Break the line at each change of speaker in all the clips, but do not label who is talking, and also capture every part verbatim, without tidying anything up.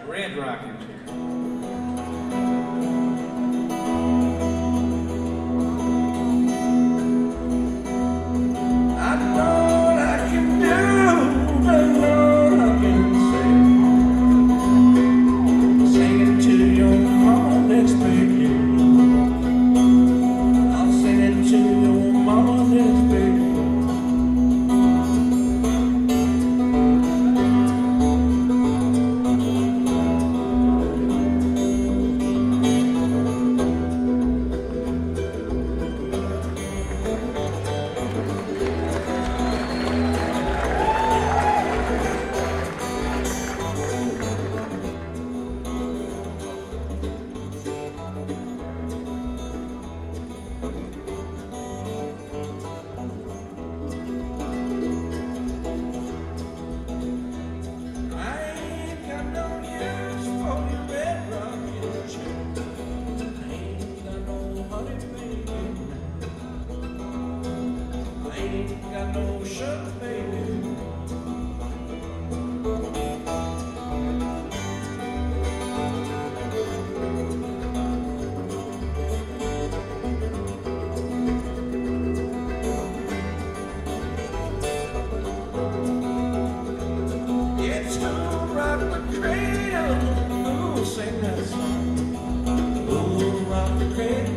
Red Rockin' Chair.
I know what I can do, but Lord, I can sing. Sing it to your mama next baby. I'll sing it to your mama next baby. Got no sugar, baby. It's gonna rock the cradle. Ooh, sing that song. Ooh, rock the cradle.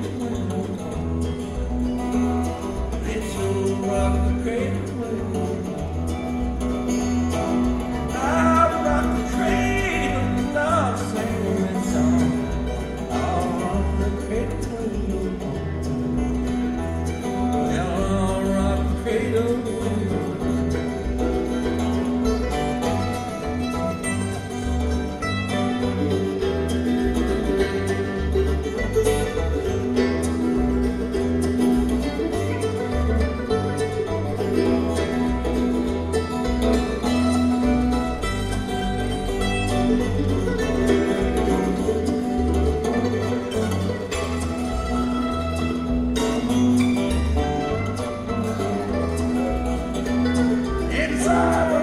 It's gonna rock the cradle. It's all